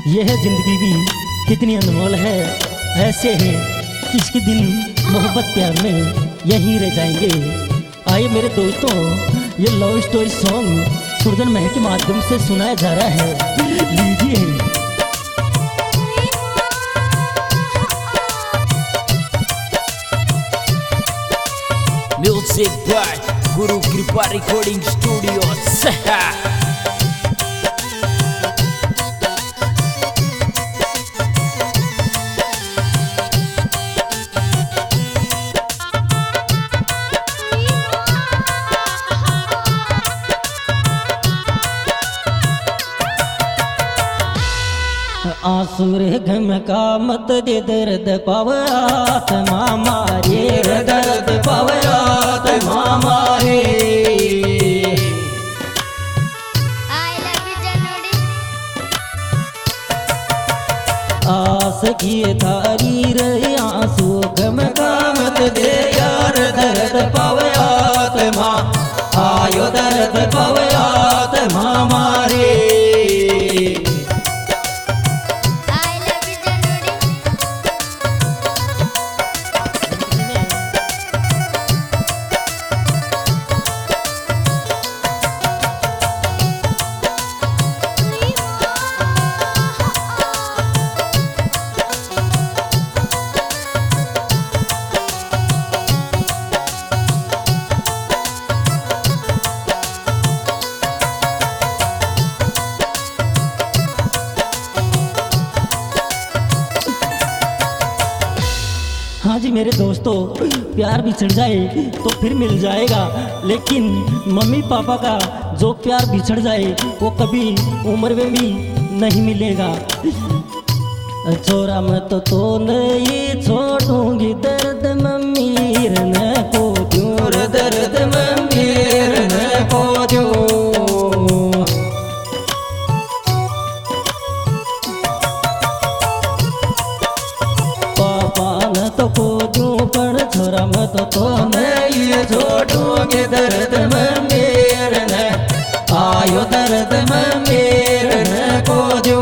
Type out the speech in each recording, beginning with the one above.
यह जिंदगी भी कितनी अनमोल है। ऐसे है किसके दिन मोहब्बत प्यार में यहीं रह जाएंगे। आइए मेरे दोस्तों, ये लव स्टोरी सॉन्ग सुरजन महल के माध्यम से सुनाया जा रहा है। लीजिए। म्यूजिक बाय गुरु कृपा रिकॉर्डिंग स्टूडियो सहा। आंसुर घम का मत दे दर्द पवरात मामारे, दर्द पवरात मामारे। आस की थारी रे आंसू घम का मत दे यार, दर्द पवरात माँ आयो, दर्द पवरात मामारे। हाँ जी मेरे दोस्तों, प्यार बिछड़ जाए तो फिर मिल जाएगा, लेकिन मम्मी पापा का जो प्यार बिछड़ जाए वो कभी उम्र में भी नहीं मिलेगा। छोरा मत तो नहीं छोड़ूंगी दर्द मम्मी न को दूर, दर्द मम्मी न को दूर। तो को दूं पर छोरा मत तो नहीं छोड़ूंगे दर्द में मेरे न आयो, दर्द में मेरे न को दूं।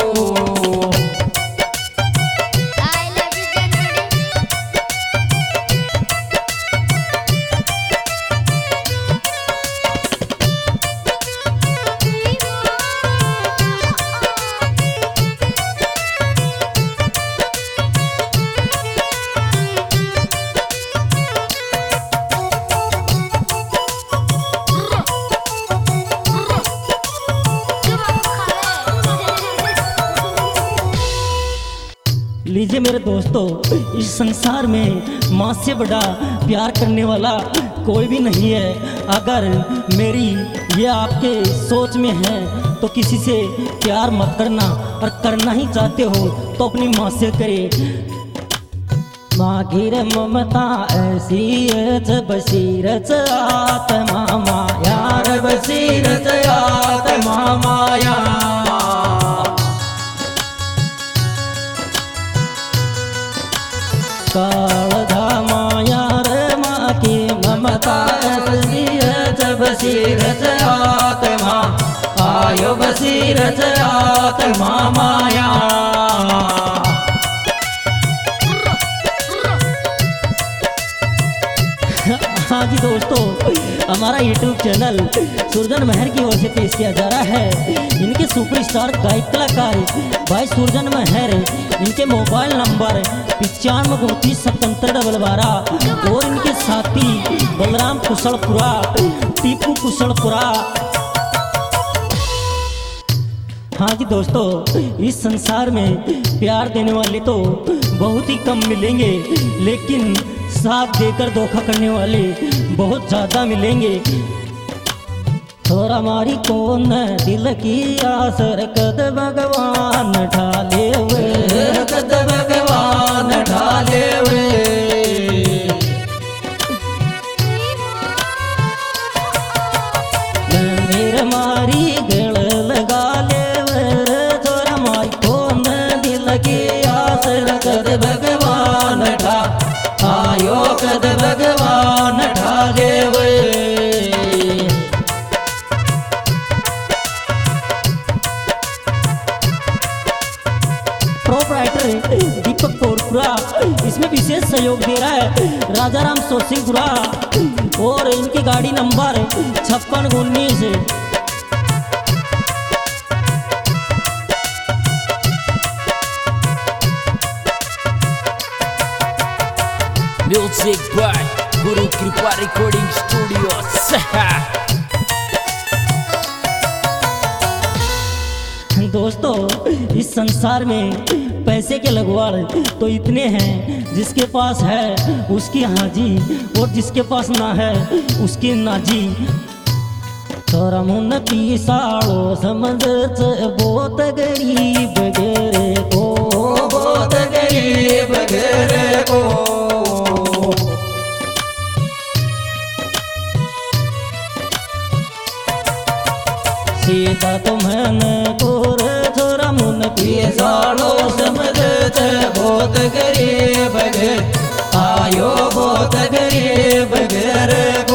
लीजिए मेरे दोस्तों, इस संसार में माँ से बड़ा प्यार करने वाला कोई भी नहीं है। अगर मेरी ये आपके सोच में है तो किसी से प्यार मत करना, और करना ही चाहते हो तो अपनी माँ से करे। माँ की रे ममता ऐसी है जब सीरत आत्मा माया, रे बसीरत आत्मा माया। कालधा माया रे माँ की ममता ऐसी है जब सीरत आत्मा आयो, बसीरत आत्मा माया। हाँ जी दोस्तों, हमारा यूट्यूब चैनल सुरजन महर की ओर से पेश किया जा रहा है। इनके सुपरस्टार गायक कलाकार भाई सुरजन महर, इनके मोबाइल नंबर 95327712 और इनके साथी बलराम कुशलपुरा, टीपू कुशलपुरा। हाँ जी दोस्तों, इस संसार में प्यार देने वाले तो बहुत ही कम मिलेंगे, लेकिन साथ देकर धोखा करने वाले बहुत ज्यादा मिलेंगे। थोड़ा मारी कौन दिल की आसर कद भगवान ढाले हुए, कद भगवान ढाले हुए। मेरे मारी गल लगा ले थोड़ा मारी कौन दिल की आसर कद भगवान ढा आयो, कद भगवान ढाले हुए। दीपक कोरपुरा, इसमें विशेष सहयोग दे रहा है राजा राम सोसिंगपुरा और इनकी गाड़ी number 5619। Music by Guru Kripa Recording Studios. दोस्तों, इस संसार में पैसे के लगवाड़ तो इतने हैं, जिसके पास है उसकी हाजी और जिसके पास ना है उसकी नाजी। तोरा मुन पीसाड़ो समझ बहुत गरीब गेरे को, बहुत गरीब गेरे को। सीधा तुम्हें कोर छोरा मुन पीसाड़ो समझ बहुत गरीब गे, आयो बहुत गरीब गेरे को।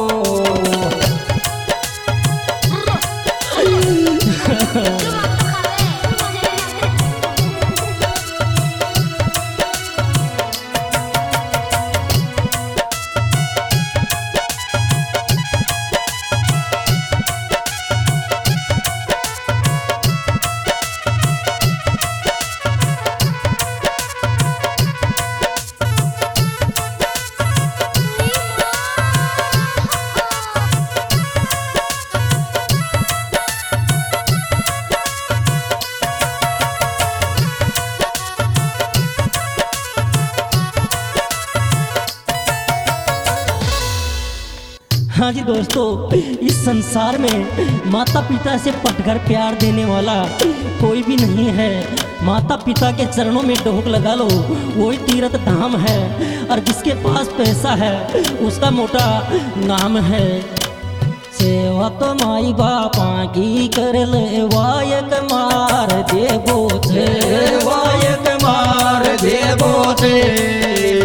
हाँ जी दोस्तों, इस संसार में माता पिता से पटकर प्यार देने वाला कोई भी नहीं है। माता पिता के चरणों में डोक लगा लो, वही तीर्थ धाम है। और जिसके पास पैसा है उसका मोटा नाम है। सेवा तो माई बापा की कर ले, वायक मार देवो थे, वायक मार देवो थे।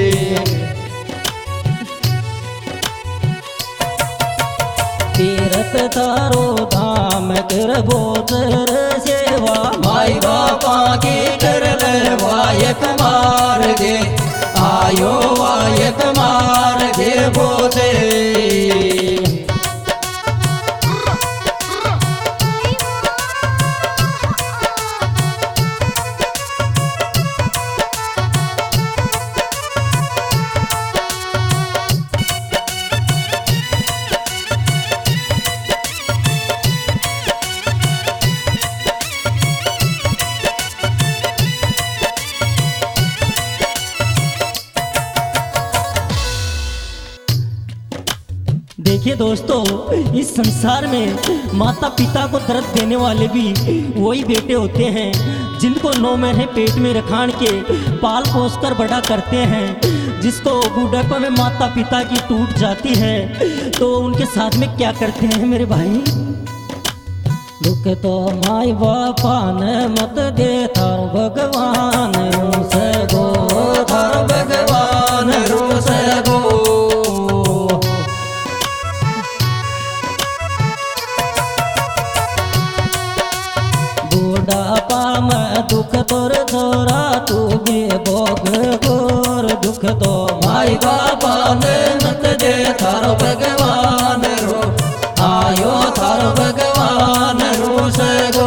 तीरथ तारो धाम करबो तर सेवा, माई बापा की कर ले, वायक मार दे, आयो वायक मार देवो थे। देखिए दोस्तों, इस संसार में माता पिता को दर्द देने वाले भी वही बेटे होते हैं जिनको 9 महीने पेट में रखान के पाल पोस कर बड़ा करते हैं। जिसको बुढ़ापा में माता पिता की टूट जाती है तो उनके साथ में क्या करते हैं मेरे भाई? दुख तो माई बापा ने मत दे, थार भगवान रूस गो, थार भगवान रूस गो। बुढ़ापा में दुख तोर थोरा, तू भी भोग गोर। दुख तो माई बापा ने मत दे, थार भगवान रो, आयो थार भगवान रूस गो।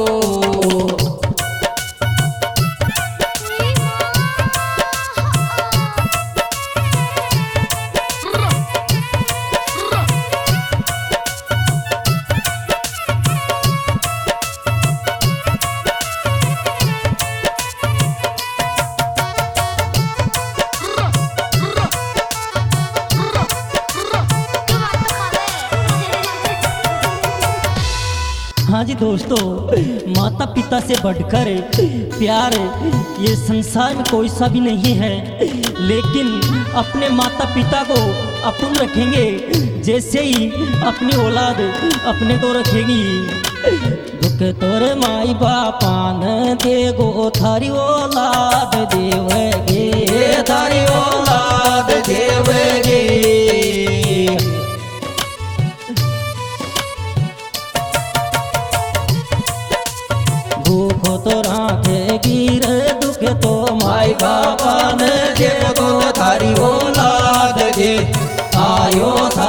हाँ जी दोस्तों, माता पिता से बढ़कर प्यार ये संसार में कोई सा भी नहीं है। लेकिन अपने माता पिता को अपन रखेंगे जैसे ही अपनी औलाद अपने को रखेगी। दुख तोर माई बापा न देगो, थारी औलाद देवगे, थारी औलाद देवगे। भूखो तो राखे गिर, दुख के तो माई बापा ने देखो थारी औलाद गे आयो